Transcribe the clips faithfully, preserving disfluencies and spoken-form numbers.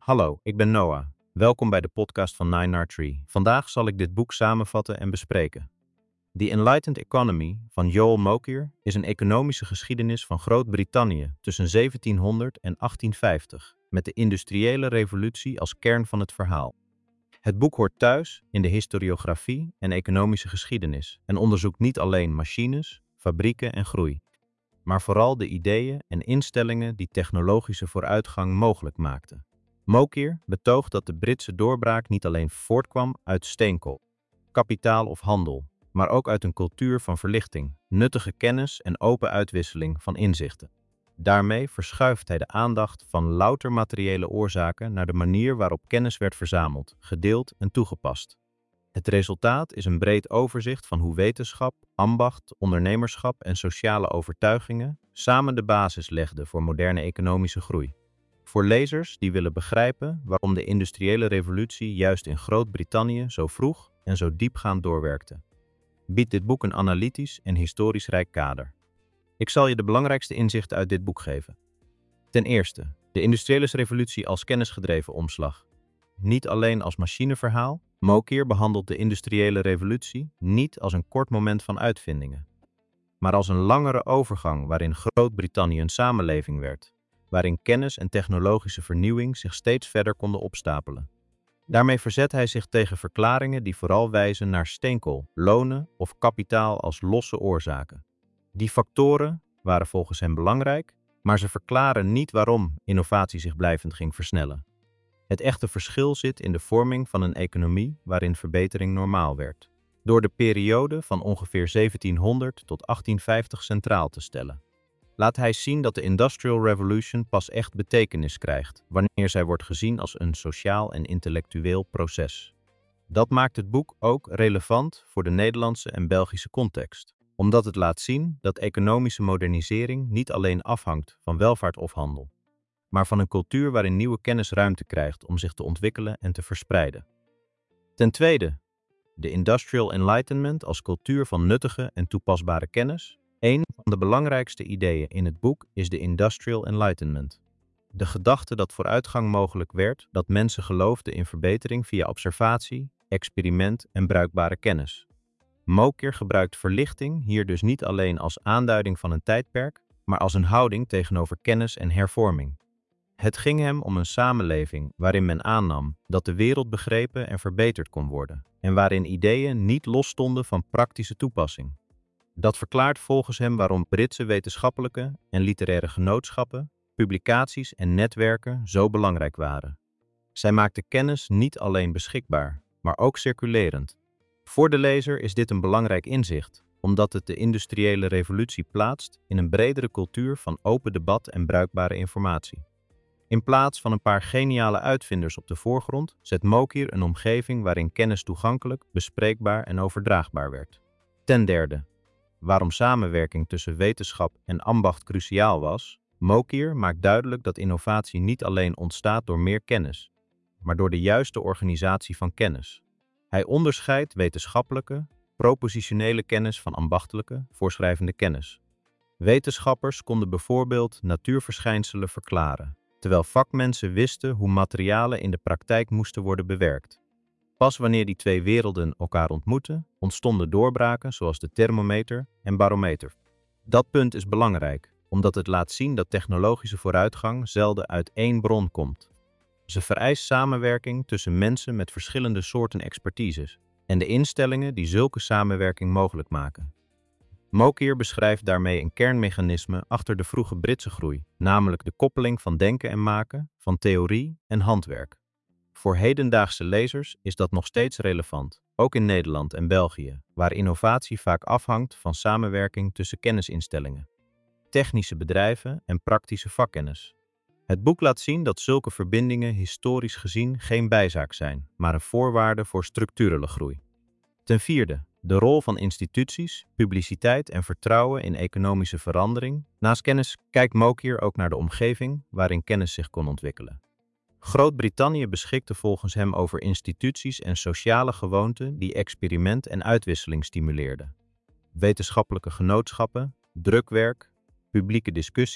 Hallo, ik ben Noah. Welkom bij de podcast van Nine R Tree. Vandaag zal ik dit boek samenvatten en bespreken. The Enlightened Economy van Joel Mokyr is een economische geschiedenis van Groot-Brittannië tussen zeventienhonderd en achttienvijftig, met de industriële revolutie als kern van het verhaal. Het boek hoort thuis in de historiografie en economische geschiedenis en onderzoekt niet alleen machines, fabrieken en groei, maar vooral de ideeën en instellingen die technologische vooruitgang mogelijk maakten. Mokyr betoogt dat de Britse doorbraak niet alleen voortkwam uit steenkool, kapitaal of handel, maar ook uit een cultuur van verlichting, nuttige kennis en open uitwisseling van inzichten. Daarmee verschuift hij de aandacht van louter materiële oorzaken naar de manier waarop kennis werd verzameld, gedeeld en toegepast. Het resultaat is een breed overzicht van hoe wetenschap, ambacht, ondernemerschap en sociale overtuigingen samen de basis legden voor moderne economische groei. Voor lezers die willen begrijpen waarom de industriële revolutie juist in Groot-Brittannië zo vroeg en zo diepgaand doorwerkte, biedt dit boek een analytisch en historisch rijk kader. Ik zal je de belangrijkste inzichten uit dit boek geven. Ten eerste, de industriële revolutie als kennisgedreven omslag. Niet alleen als machineverhaal, Mokyr behandelt de industriële revolutie niet als een kort moment van uitvindingen, maar als een langere overgang waarin Groot-Brittannië een samenleving werd, waarin kennis en technologische vernieuwing zich steeds verder konden opstapelen. Daarmee verzet hij zich tegen verklaringen die vooral wijzen naar steenkool, lonen of kapitaal als losse oorzaken. Die factoren waren volgens hem belangrijk, maar ze verklaren niet waarom innovatie zich blijvend ging versnellen. Het echte verschil zit in de vorming van een economie waarin verbetering normaal werd, door de periode van ongeveer zeventienhonderd tot achttienvijftig centraal te stellen. Laat hij zien dat de Industrial Revolution pas echt betekenis krijgt wanneer zij wordt gezien als een sociaal en intellectueel proces. Dat maakt het boek ook relevant voor de Nederlandse en Belgische context, omdat het laat zien dat economische modernisering niet alleen afhangt van welvaart of handel, maar van een cultuur waarin nieuwe kennis ruimte krijgt om zich te ontwikkelen en te verspreiden. Ten tweede, de Industrial Enlightenment als cultuur van nuttige en toepasbare kennis. Een van de belangrijkste ideeën in het boek is de Industrial Enlightenment. De gedachte dat vooruitgang mogelijk werd, dat mensen geloofden in verbetering via observatie, experiment en bruikbare kennis. Mokyr gebruikt verlichting hier dus niet alleen als aanduiding van een tijdperk, maar als een houding tegenover kennis en hervorming. Het ging hem om een samenleving waarin men aannam dat de wereld begrepen en verbeterd kon worden en waarin ideeën niet losstonden van praktische toepassing. Dat verklaart volgens hem waarom Britse wetenschappelijke en literaire genootschappen, publicaties en netwerken zo belangrijk waren. Zij maakten kennis niet alleen beschikbaar, maar ook circulerend. Voor de lezer is dit een belangrijk inzicht, omdat het de industriële revolutie plaatst in een bredere cultuur van open debat en bruikbare informatie. In plaats van een paar geniale uitvinders op de voorgrond, zet Mokyr een omgeving waarin kennis toegankelijk, bespreekbaar en overdraagbaar werd. Ten derde, waarom samenwerking tussen wetenschap en ambacht cruciaal was. Mokyr maakt duidelijk dat innovatie niet alleen ontstaat door meer kennis, maar door de juiste organisatie van kennis. Hij onderscheidt wetenschappelijke, propositionele kennis van ambachtelijke, voorschrijvende kennis. Wetenschappers konden bijvoorbeeld natuurverschijnselen verklaren, terwijl vakmensen wisten hoe materialen in de praktijk moesten worden bewerkt. Pas wanneer die twee werelden elkaar ontmoeten, ontstonden doorbraken zoals de thermometer en barometer. Dat punt is belangrijk, omdat het laat zien dat technologische vooruitgang zelden uit één bron komt. Ze vereist samenwerking tussen mensen met verschillende soorten expertises en de instellingen die zulke samenwerking mogelijk maken. Mokyr beschrijft daarmee een kernmechanisme achter de vroege Britse groei, namelijk de koppeling van denken en maken, van theorie en handwerk. Voor hedendaagse lezers is dat nog steeds relevant, ook in Nederland en België, waar innovatie vaak afhangt van samenwerking tussen kennisinstellingen, technische bedrijven en praktische vakkennis. Het boek laat zien dat zulke verbindingen historisch gezien geen bijzaak zijn, maar een voorwaarde voor structurele groei. Ten vierde, de rol van instituties, publiciteit en vertrouwen in economische verandering. Naast kennis kijkt Mokyr ook naar de omgeving waarin kennis zich kon ontwikkelen. Groot-Brittannië beschikte volgens hem over instituties en sociale gewoonten die experiment en uitwisseling stimuleerden. Wetenschappelijke genootschappen, drukwerk, publieke discussie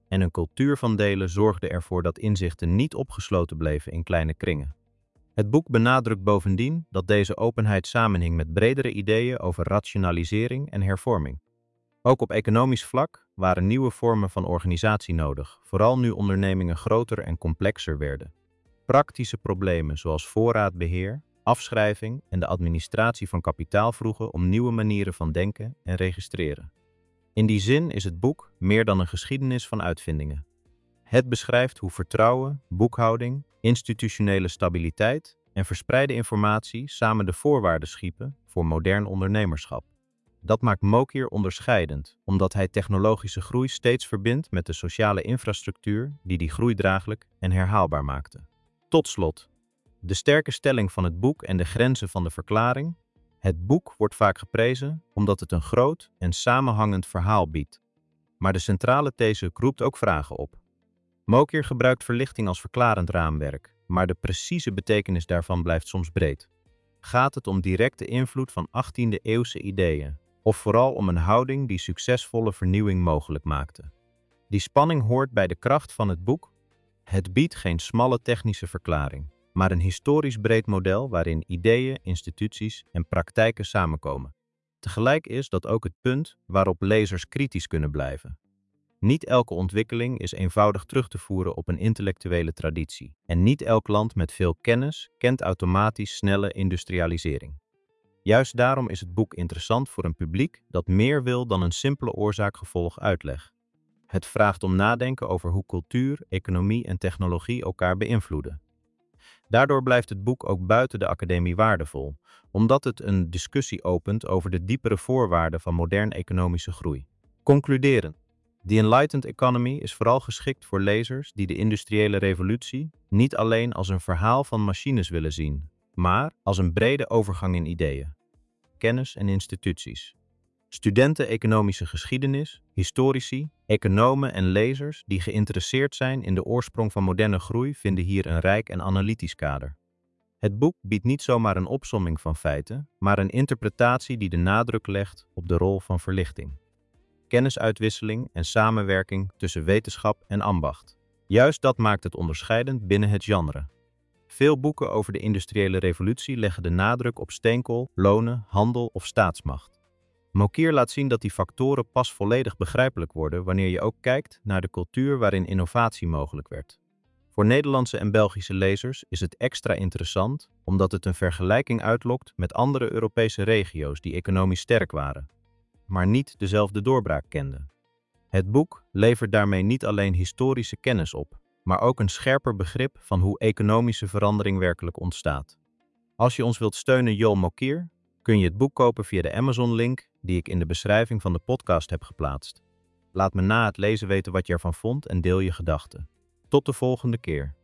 En een cultuur van delen zorgde ervoor dat inzichten niet opgesloten bleven in kleine kringen. Het boek benadrukt bovendien dat deze openheid samenhing met bredere ideeën over rationalisering en hervorming. Ook op economisch vlak waren nieuwe vormen van organisatie nodig, vooral nu ondernemingen groter en complexer werden. Praktische problemen zoals voorraadbeheer, afschrijving en de administratie van kapitaal vroegen om nieuwe manieren van denken en registreren. In die zin is het boek meer dan een geschiedenis van uitvindingen. Het beschrijft hoe vertrouwen, boekhouding, institutionele stabiliteit en verspreide informatie samen de voorwaarden schiepen voor modern ondernemerschap. Dat maakt Mokyr onderscheidend, omdat hij technologische groei steeds verbindt met de sociale infrastructuur die die groei draaglijk en herhaalbaar maakte. Tot slot, de sterke stelling van het boek en de grenzen van de verklaring. Het boek wordt vaak geprezen omdat het een groot en samenhangend verhaal biedt. Maar de centrale these roept ook vragen op. Mokyr gebruikt verlichting als verklarend raamwerk, maar de precieze betekenis daarvan blijft soms breed. Gaat het om directe invloed van achttiende-eeuwse ideeën, of vooral om een houding die succesvolle vernieuwing mogelijk maakte? Die spanning hoort bij de kracht van het boek. Het biedt geen smalle technische verklaring, maar een historisch breed model waarin ideeën, instituties en praktijken samenkomen. Tegelijk is dat ook het punt waarop lezers kritisch kunnen blijven. Niet elke ontwikkeling is eenvoudig terug te voeren op een intellectuele traditie. En niet elk land met veel kennis kent automatisch snelle industrialisering. Juist daarom is het boek interessant voor een publiek dat meer wil dan een simpele oorzaak-gevolg uitleg. Het vraagt om nadenken over hoe cultuur, economie en technologie elkaar beïnvloeden. Daardoor blijft het boek ook buiten de academie waardevol, omdat het een discussie opent over de diepere voorwaarden van modern economische groei. Concluderend. The Enlightened Economy is vooral geschikt voor lezers die de industriële revolutie niet alleen als een verhaal van machines willen zien, maar als een brede overgang in ideeën, kennis en instituties. Studenten economische geschiedenis, historici, economen en lezers die geïnteresseerd zijn in de oorsprong van moderne groei vinden hier een rijk en analytisch kader. Het boek biedt niet zomaar een opsomming van feiten, maar een interpretatie die de nadruk legt op de rol van verlichting, kennisuitwisseling en samenwerking tussen wetenschap en ambacht. Juist dat maakt het onderscheidend binnen het genre. Veel boeken over de industriële revolutie leggen de nadruk op steenkool, lonen, handel of staatsmacht. Mokyr laat zien dat die factoren pas volledig begrijpelijk worden wanneer je ook kijkt naar de cultuur waarin innovatie mogelijk werd. Voor Nederlandse en Belgische lezers is het extra interessant omdat het een vergelijking uitlokt met andere Europese regio's die economisch sterk waren, maar niet dezelfde doorbraak kenden. Het boek levert daarmee niet alleen historische kennis op, maar ook een scherper begrip van hoe economische verandering werkelijk ontstaat. Als je ons wilt steunen, Joel Mokyr, kun je het boek kopen via de Amazon-link die ik in de beschrijving van de podcast heb geplaatst. Laat me na het lezen weten wat je ervan vond en deel je gedachten. Tot de volgende keer.